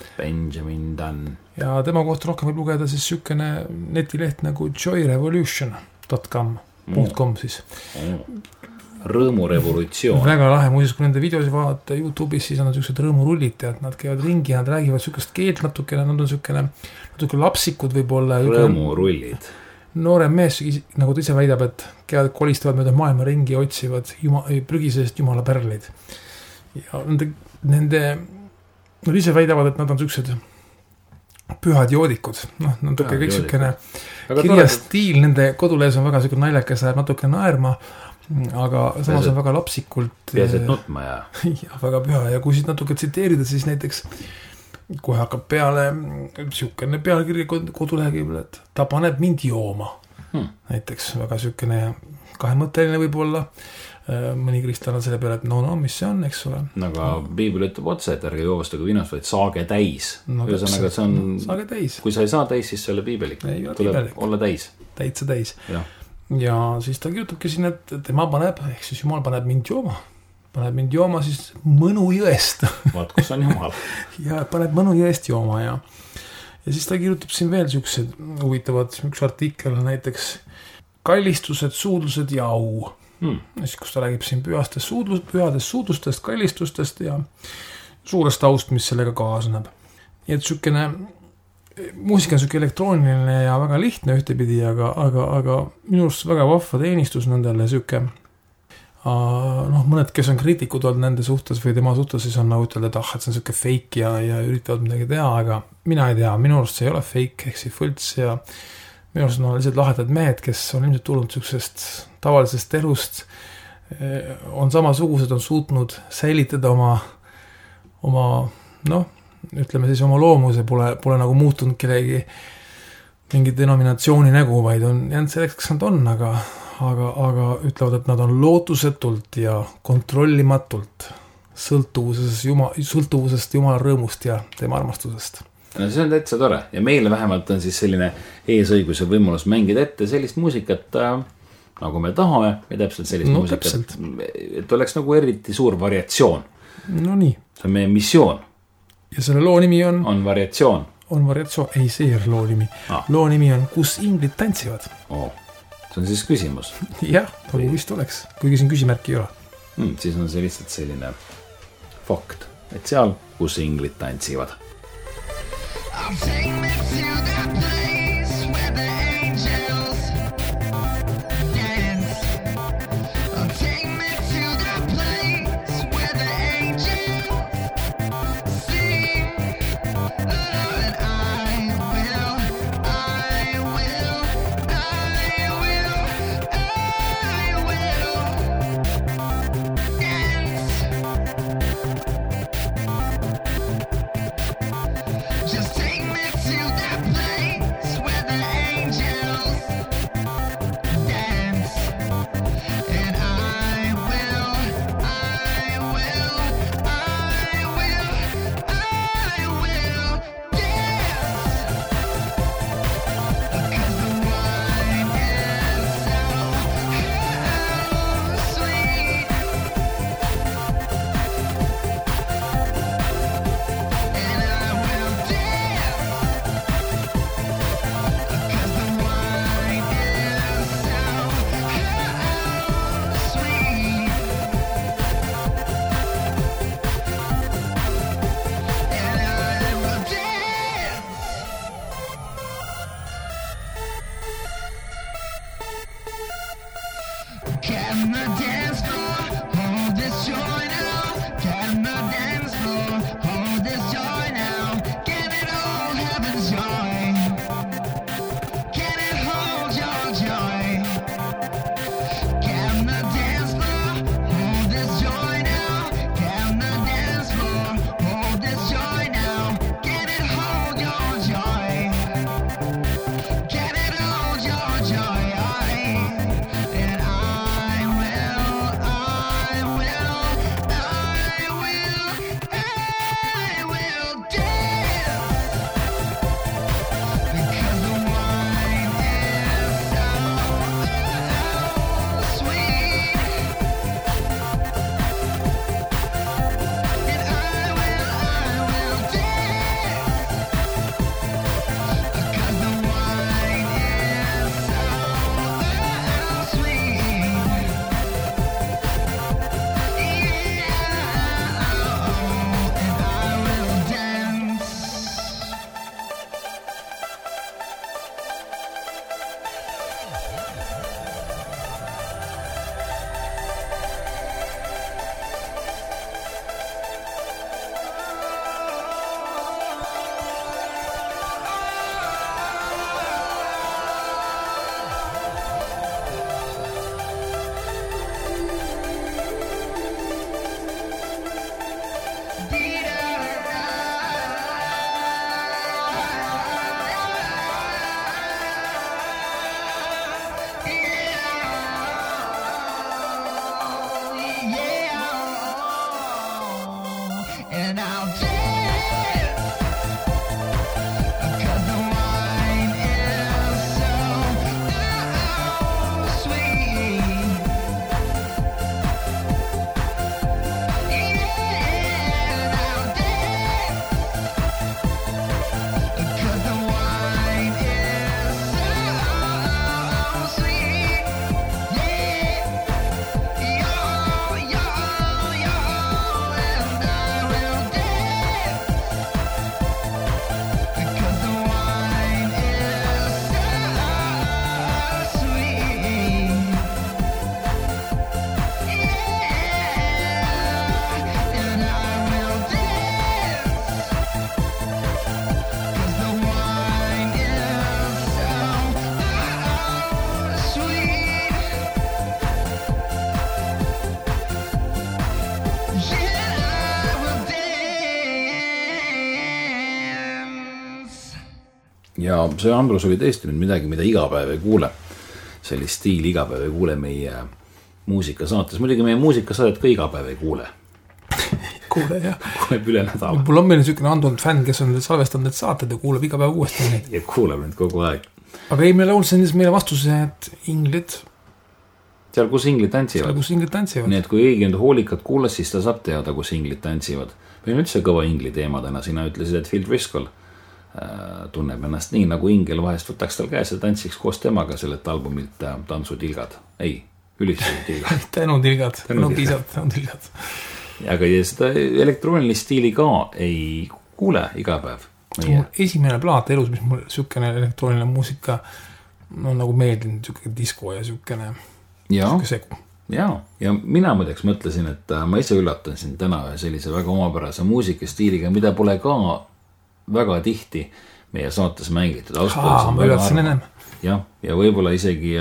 S1: Ja tema kohta rohkem võib lugeda siis sükene netileht nagu joyrevolution.com siis.
S3: Rõõmurevolutsioon.
S1: Väga lahe, muuseas, kui nende videosi vaadata YouTube'is, siis on nad sükesed rõõmurullid, tead, nad käivad ringi, nad räägivad sükest keelt natukene, nad on sükene natuke lapsikud võib-olla.
S3: Rõõmurullid.
S1: Noorem mees, nagu ta ise väidab, et käivad kolistavad mööda maailma ringi ja otsivad prügisest jumala pärleid. Ja nende nad ise väidavad, et nad on sükesed pühad joodikud. Natuke kõik sükene kirjastiil, nende kodulees on väga sükene naljakas ja natuke naerma, aga samas on väga lapsikult.
S3: Peasid nutma ja
S1: väga püha ja kui siit natuke tsiteerida, siis näiteks kohe hakkab peale sükene pealkirja kodulehekülg, et ta paneb mind jooma. Näiteks väga sükene kahemõtteline võib-olla. Mõni kristlane selle peale, et no, mis see on, eks ole.
S3: Aga Piibel ütleb otse, et ärge joovastage vinast, vaid saage täis. Ühesõnaga, see on,
S1: saage täis.
S3: Kui sa ei saa täis, siis see ole piibelik. Tuleb olla täis.
S1: Täitsa täis. Ja siis ta kirjutabki siin, et tema paneb, ehk siis Jumal paneb mind jooma siis Mõnu jõest.
S3: Vaat, kus on Jumal.
S1: Ja paneb Mõnu jõest jooma ja siis ta kirjutab siin veel siuksed huvitavad, üks artikkel näiteks kallistused, suudlused ja au. Siis, kus ta räägib siin pühadest suudlustest, kallistustest ja suurest aust, mis sellega kaasneb. Nii et sükene, muusika on süke elektrooniline ja väga lihtne ühtepidi, aga minu arust väga vahva teenistus nendele süke. Mõned, kes on kriitikud olnud nende suhtes või tema suhtes, siis on nagu ütelda, et see on süke fake ja üritavad midagi teha, aga mina ei tea, minu arust see ei ole fake, ehk see võlts ja minu arust on lihtsalt lahedad mehed, kes on ilmselt tulnud süksest tavalisest elust, on samasugused, on suutnud säilitada oma ütleme siis oma loomuse, pole nagu muutunud kellegi mingi denominatsiooni nägu, vaid on jäänud selleks, kes nad on, aga ütlevad, et nad on lootusetult ja kontrollimatult sõltuvusest Jumala rõõmust ja tema armastusest.
S3: No see on täitsa tore ja meile vähemalt on siis selline eesõigus ja võimalus mängida ette sellist muusikat, nagu me tahame ja täpselt sellist muusikat, et oleks nagu eriti suur variatsioon.
S1: No nii.
S3: See on meie missioon.
S1: Ja selle loo nimi on...
S3: On variatsioon.
S1: On variatsioon, ei see ei ole loo nimi. Loo nimi on Kus inglid tantsivad.
S3: See on siis küsimus.
S1: Jah, nagu vist oleks, kuigi siin küsimärki ei ole.
S3: Siis on see lihtsalt selline fakt, et seal, kus inglid tantsivad.
S6: I'll take me to that place where the angels dance. I'll take me to that place where the angels sing. And I will dance. Just take me to that place where the angels dance. And I will Can the dance floor hold this joy now? Can the dance floor hold this joy now? Can it hold heaven's joy? Can it hold your joy? Can the dance floor hold this joy now? Can the dance floor hold this joy now? Can it hold your joy? Can it hold your joy? And I'll dance, 'cause the wine is so sweet. And I'll dance, 'cause the wine is so sweet.
S3: Ja see Andrus oli tõesti nüüd midagi, mida igapäev ei kuule. Sellist stiili igapäev ei kuule meie muusikasaates. Muidugi meie muusikasaadet ka igapäev ei kuule.
S1: kuule jah.
S3: Kuuleb üle nädala.
S1: Mul on meil niisugune andunud fänn, kes on salvestanud need saated ja kuuleb iga päev uuesti neid.
S3: Ja kuuleb nüüd kogu aeg.
S1: Aga Emil Olsen andis meile vastuse, et inglid,
S3: seal, kus inglid tantsivad. Nii, et kui õige nüüd hoolikad kuulas, siis ta saab teada, kus inglid tantsivad. Meil on üldse kõva ingli teema täna. Sina ütlesid, et Phil Driscoll tunneb ennast nii, nagu ingel vahest võtaks tal käes ja tantsiks koos temaga sellelt albumilt Tantsutilgad. Ei, ülistutilgad.
S1: Tänutilgad. No piisavalt tänutilgad.
S3: Aga seda elektroonilist stiili ka ei kuule iga päev.
S1: Esimene plaat elus, mis mul siukene elektrooniline muusika on nagu meeldinud, siukene disko ja siukene segu.
S3: Ja mina muideks mõtlesin, et ma ise üllatan siin täna sellise väga omapärase muusikastiiliga, mida pole ka väga tihti meie saates mängitud.
S1: Ma üllatasin ennem.
S3: Ja võib-olla isegi,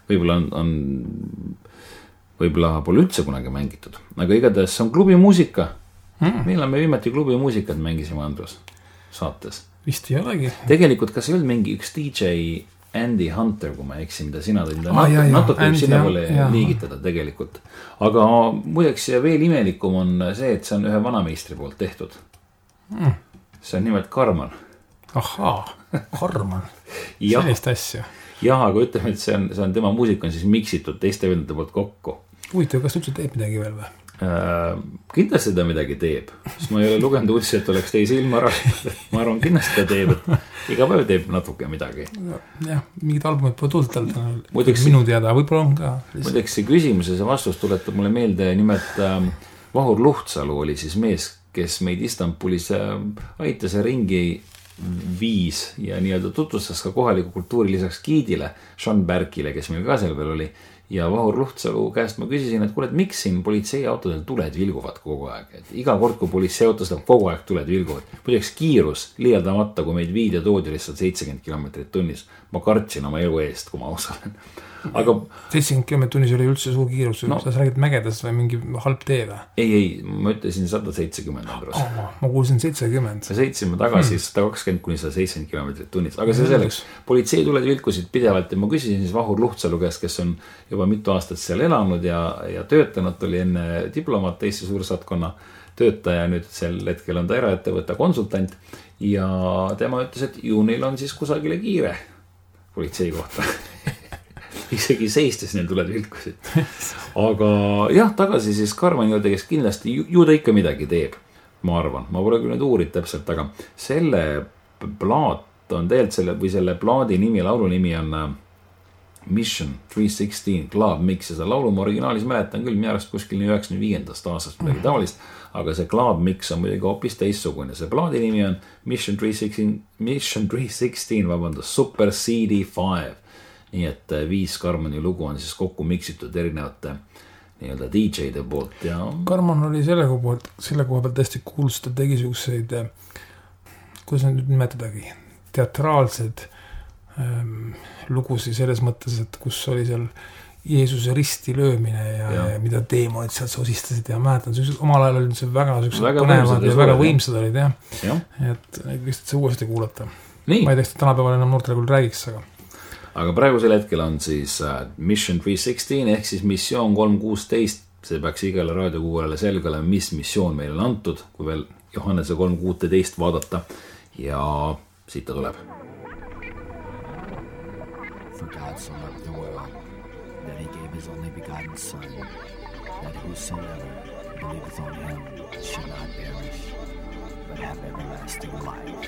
S3: võib-olla pole üldse kunagi mängitud. Aga igatahes see on klubimuusika. Millal me viimati klubimuusikat mängisime, Andrus, saates?
S1: Vist ei olegi.
S3: Tegelikult, kas ei olnud mingi üks DJ Andy Hunter, kui ma eksin, mida sina tõid natuke sinna pole liigitada tegelikult. Aga muideks veel imelikum on see, et see on ühe vanameistri poolt tehtud. See on nimelt Karman.
S1: Ahaa, Karman. Sellist asja.
S3: Jah, aga ütleme, et see on tema muusika on siis miksitud teiste vendade poolt kokku.
S1: Huvitav, kas üldse teeb midagi veel või?
S3: Kindlasti ta midagi teeb, sest ma ei ole lugenud uudisi, et oleks teise ilma rahvud. Ma arvan, kindlasti ta teeb, et iga päev teeb natuke midagi.
S1: Jah, mingid albumid pole tulnud tal minu teada, võib-olla on ka.
S3: Muideks see küsimus ja see vastus tuletab mulle meelde, nimelt Vahur Luhtsalu oli siis mees, kes meid Istanbulis aitas ja ringi viis ja nii-öelda tutvustas ka kohaliku kultuuri lisaks giidile, Sean Berkile, kes meil ka seal veel oli. Ja Vahur Luhtsalu käest ma küsisin, et kuule, et miks siin politseiautodel tuled vilguvad kogu aeg. Et iga kord, kui politseiautos kogu aeg tuled vilguvad. Muideks kiirus liialdamata, kui meid viid ja toodi lihtsalt 70 kilomeetrit tunnis. Ma kartsin oma elu eest, kui ma osalen. Aga
S1: 70 kilomeetrit tunnis oli üldse suur kiirus, sa räägid mägedest või mingi halb tee või?
S3: Ei, ma ütlesin 170 Andrus.
S1: Ma kuulsin 70.
S3: Me sõitsime tagasi 120–170 kilomeetrit tunnis, aga see selleks politseituled vilkusid pidevalt ja ma küsisin siis Vahur Luhtsalu käest, kes on juba mitu aastat seal elanud ja töötanud, oli enne diplomaat teiste suursaatkonna töötaja, nüüd sel hetkel on ta eraettevõtte konsultant ja tema ütles, et ju neil on siis kusagile kiire politsei kohta. Isegi seistes neil tuled vilkusid. Aga jah, tagasi siis Karman juurde, kes kindlasti ju ta ikka midagi teeb, ma arvan. Ma pole küll nüüd uurid täpselt, aga selle plaat on tegelikult selle plaadi nimi, laulu nimi on Mission 316 Club Mix ja seda laulu ma originaalis mäletan küll, minu arust kuskil 95. aastast midagi tavalist, aga see Club Mix on muidugi hoopis teistsugune. See plaadi nimi on Mission 316 Super CD5. Nii et 5 Karmani lugu on siis kokku miksitud erinevate nii-öelda DJ-de poolt. Ja
S1: Karman oli selle koha pealt hästi kuulus, ta tegi selliseid, kuidas nüüd nimetadagi, teatraalsed lugusid selles mõttes, et kus oli seal Jeesuse risti löömine ja mida teemonid sealt sosistasid ja mäletan, omal ajal oli see väga põnevad ja väga võimsad olid, jah. Et neid lihtsalt see uuesti kuulata. Ma ei teaks, et tänapäeval enam noortele küll räägiks,
S3: aga praegusel hetkel on siis Mission 316 ehk siis missioon 316, see peaks igale raadiokuulajale selge olema, mis missioon meil on antud, kui veel Johannese 316 vaadata ja siit ta tuleb.
S7: For God so loved the world that he gave his only begotten son, that whosoever believeth on him should not perish, but have everlasting life.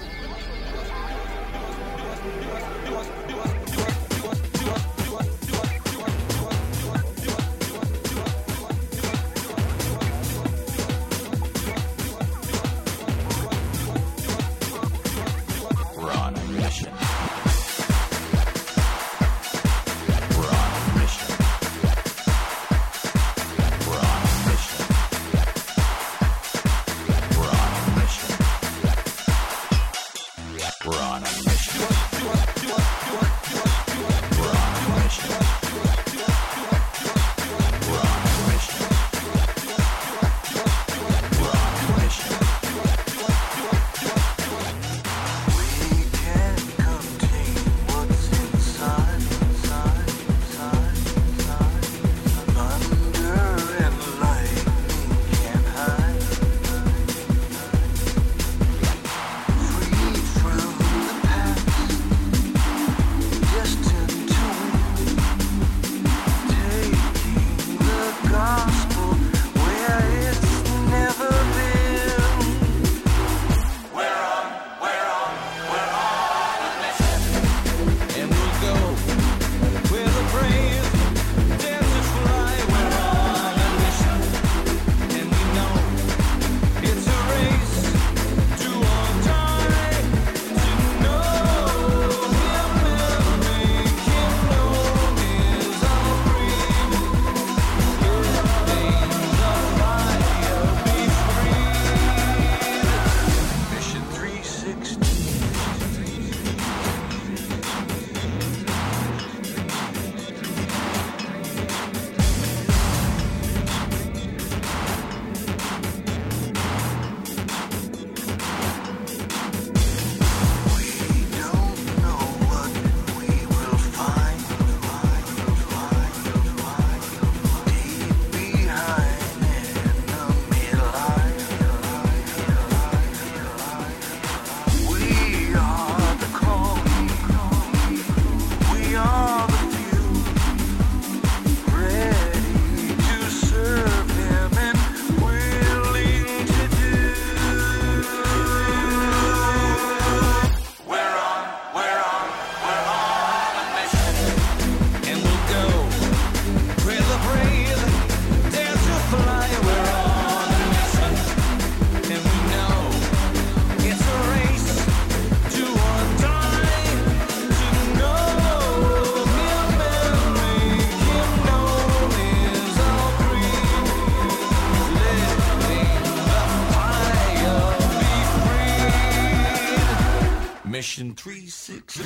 S8: Mission 360.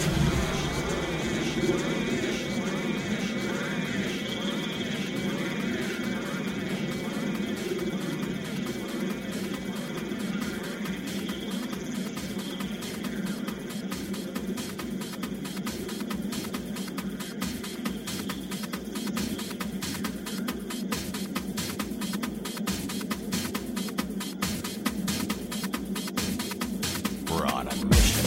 S8: We're on a mission.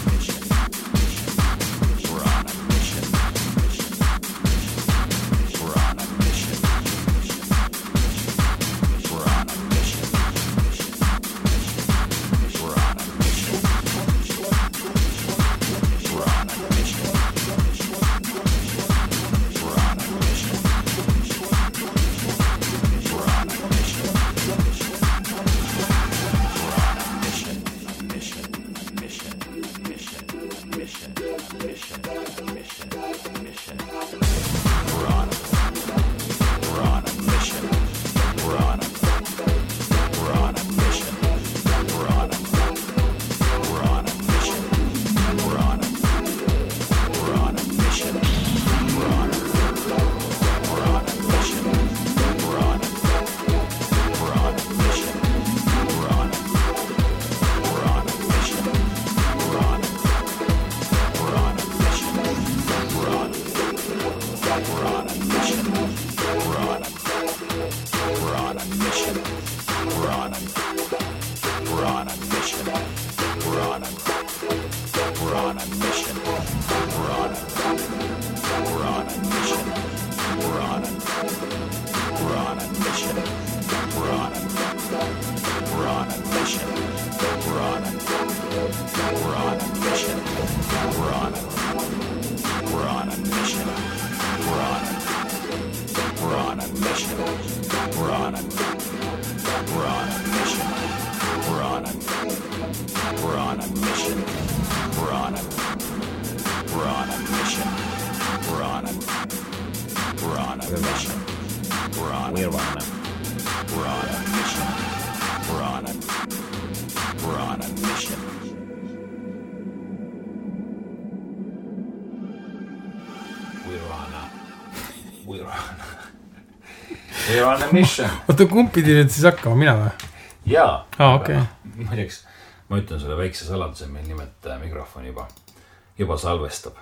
S1: oota, kumb pidi nüüd siis hakkama, mina või?
S3: Jaa.
S1: Okay.
S3: Muideks, ma ütlen sulle väikse saladuse, meil nimelt mikrofon juba salvestab.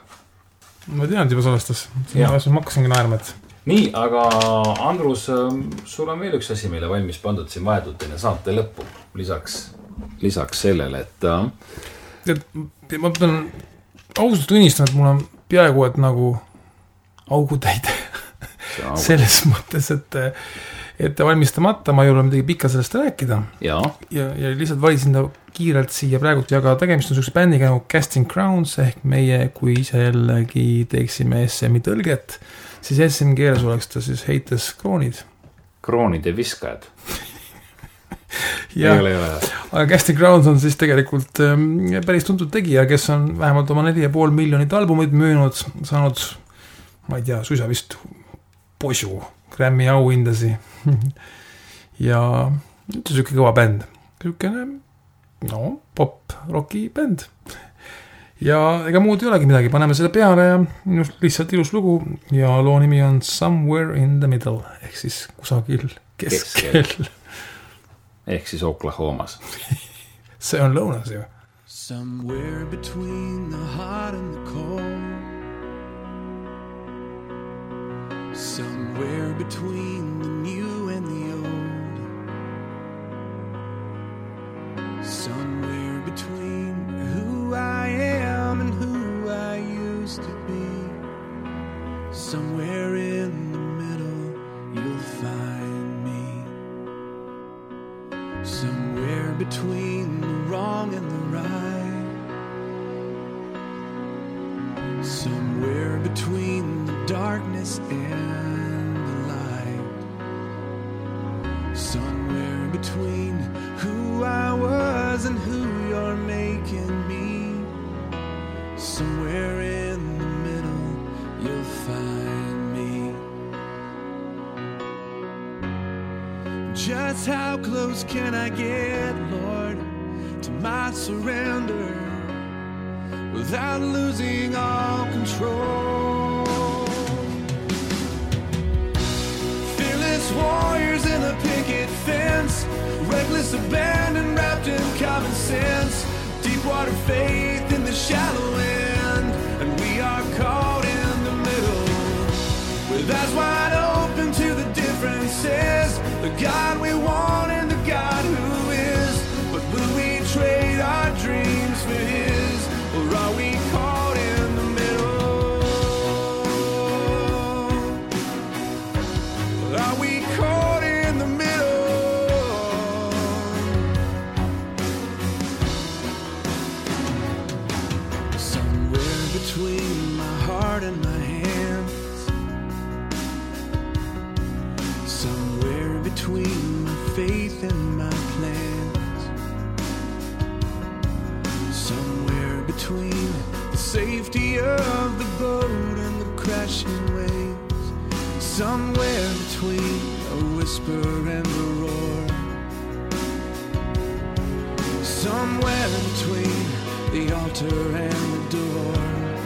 S1: Ma tean, et juba salvestas. Ma hakkasingi naerma, et...
S3: Nii, aga Andrus, sul on veel üks asi meile valmis pandud siin vahetult enne saate lõppu. Lisaks sellele, et...
S1: Ma pean ausalt tunnistama, et mul on peaaegu, et nagu augutäide. Selles mõttes, et valmistamata, ma ei ole midagi pikka sellest rääkida. Ja lihtsalt valisin ta kiirelt siia praegult, aga tegemist on sellise bändiga nagu Casting Crowns ehk meie, kui ise jällegi teeksime SM-i tõlget, siis SM-i keeles oleks ta siis heites kroonid.
S3: Kroonide viskajad.
S1: Ja, aga Casting Crowns on siis tegelikult päris tuntud tegija, kes on vähemalt oma 4,5 miljonit albumid müünud, saanud, ma ei tea, suisa vist posu, Grammy auhindasi ja üldse siuke kõva bänd. Siukene no pop-rocki bänd. Ja ega muud ei olegi midagi, paneme selle peale ja lihtsalt ilus lugu ja loo nimi on Somewhere in the Middle ehk siis kusagil keskel.
S3: Ehk siis Oklahomas.
S1: See on lõunas ju.
S9: Somewhere between the hot and the cold, somewhere between the new and the old, somewhere between who I am and who I used to be, somewhere in the middle you'll find me, somewhere between the wrong and the right, somewhere between the darkness and the light, somewhere between who I was and who you're making me, somewhere in the middle you'll find me. Just how close can I get, Lord, to my surrender without losing all control? Fearless warriors in a picket fence, reckless abandon wrapped in common sense, deep water faith in the shallow end, and we are caught in the middle, with eyes wide open to the differences, the God we want and the God who is. But will we trade our dreams for his, or are we caught in the middle? Are we caught in the middle? Somewhere between my heart and my hands, somewhere between my faith and my plans, somewhere between the safety of the boat and the crashing waves, somewhere between a whisper and a roar, somewhere between the altar and the door,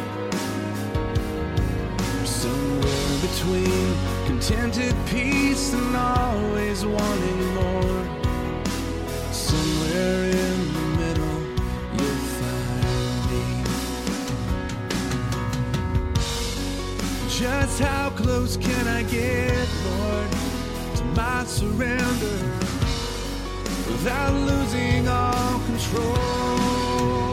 S9: somewhere between contented peace and always wanting more, somewhere in the middle you'll find me. Just how close can I get, Lord, to my surrender without losing all control?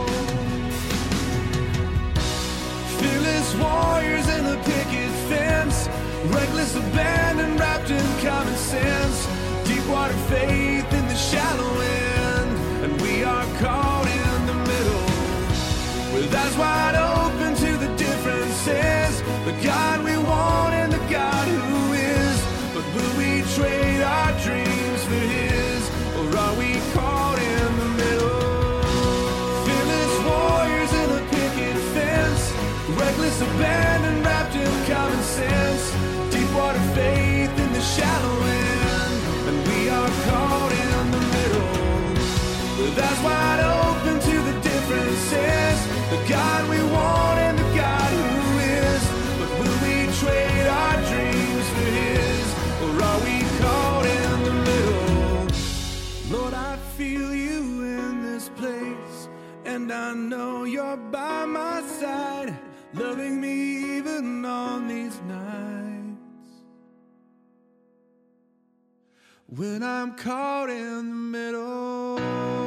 S9: Fearless warriors in the picket fence, reckless abandon wrapped in common sense, deep water faith in the shallow end, and we are caught in the middle, with eyes wide open to the differences, the God we want and the God who is. But will we trade our dreams for his, or are we caught in the middle? Fearless warriors in a picket fence, reckless abandon wrapped in common sense, deep water faith in the shallow end, and we are caught in the middle, with eyes wide open to the differences, the God we want and the God who is. But will we trade our dreams for his, or are we caught in the middle? Lord, I feel you in this place, and I know you're by my side, loving me even on these nights when I'm caught in the middle.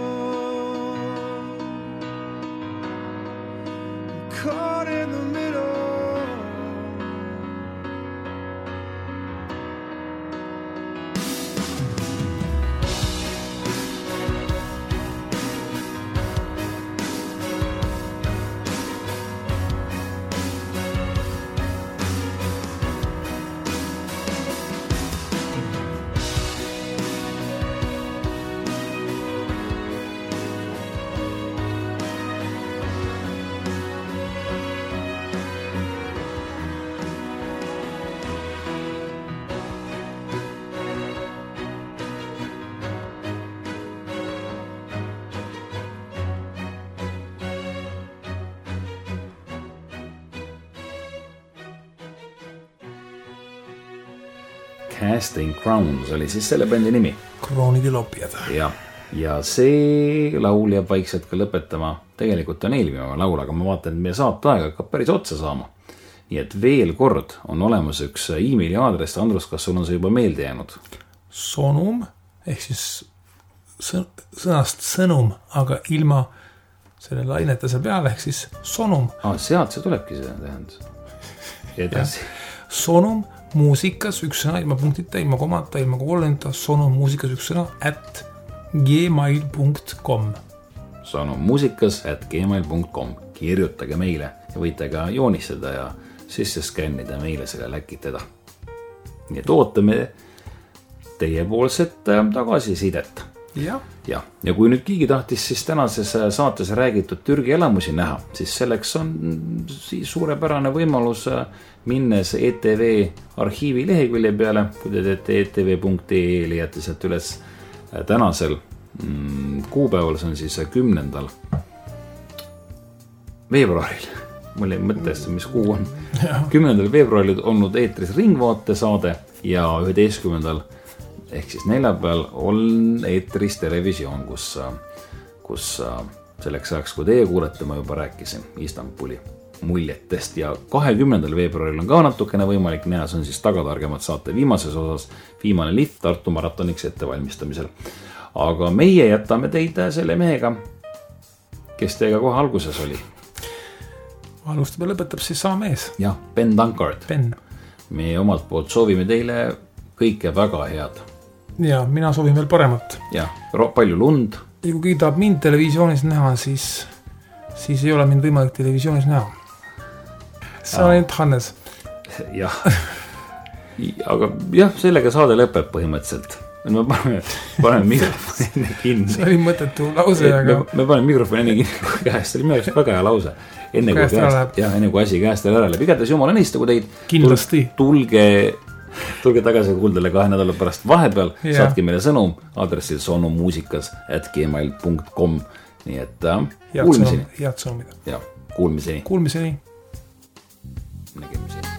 S9: I'm caught in the middle.
S3: Casting Crowns oli siis selle bändi nimi.
S1: Kroonide lopjad.
S3: Ja see laul jääb vaikselt ka lõpetama. Tegelikult on eelmine laul, aga ma vaatan, et meie saateaeg hakkab päris otsa saama. Nii et veel kord on olemas üks e-maili aadress. Andrus, kas sul on see juba meelde jäänud?
S1: Sonum, ehk siis sõnast sõnum, aga ilma selle lainetase peale, ehk siis sonum.
S3: Sealt see tulebki see tähendus. Edasi.
S1: Sonum muusikas, üks sõna, ilma punktita, ilma komata, ilma koolenta, sonum muusikas, üks sõna, @gmail.com.
S3: Sonum muusikas @gmail.com. Kirjutage meile ja võite ka joonistada ja sisse skännida meile selle läkitada. Nii et ootame teiepoolset tagasisidet. Ja kui nüüd keegi tahtis siis tänases saates räägitud Türgi elamusi näha, siis selleks on siis suurepärane võimalus minnes ETV arhiivi lehekülje peale. Kui te teete etv.ee, leiate sealt üles tänasel kuupäeval, see on siis 10. veebruaril. Mul ei mõttes, mis kuu on. 10. veebruaril olnud eetris Ringvaate saade ja 11. ehk siis neljapäeval on eetris Televisioon, kus selleks ajaks, kui teie kuulete, ma juba rääkisin Istanbuli muljetest ja 20. veebruaril on ka natukene võimalik näha, see on siis Tagatargemad saate viimases osas, viimane lift Tartu maratoniks ettevalmistamisel. Aga meie jätame teid selle mehega, kes teiega kohe alguses oli.
S1: Alustab ja lõpetab siis sama mees.
S3: Jah, Ben Dankard.
S1: Ben.
S3: Meie omalt poolt soovime teile kõike väga head.
S1: Ja mina soovin veel paremat.
S3: Ja, palju lund.
S1: Ja kui tahab mind televisioonis näha, siis ei ole mind võimalik televisioonis näha. See on ainult Hannes.
S3: Jah. Aga jah, sellega saade lõpeb põhimõtteliselt. Me paneme mikrofoni enne kinni.
S1: See oli mõttetu lause, aga...
S3: Me paneme mikrofoni enne kinni käest. See oli minu väga hea lause. Enne kui asi käest ära läheb. Igatahes jumal õnnistagu teid.
S1: Kindlasti.
S3: Tulge tagasi kuuldele 2 nädala pärast vahepeal. Saatke meile sõnum aadressil sonumusikas@gmail.com. Nii et kuulmiseni.
S1: Head sõnumid.
S3: Ja, kuulmiseni.
S1: Kuulmiseni.
S3: Nägemiseni.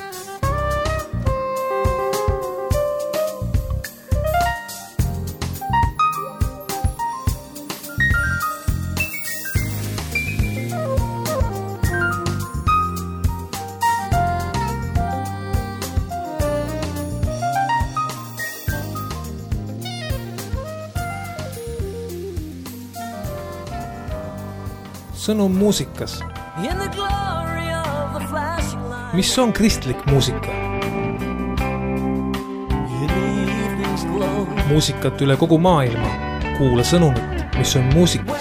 S1: Sõnum muusikas. Mis on kristlik muusika? Muusikat üle kogu maailma. Kuula sõnumit, mis on muusikas.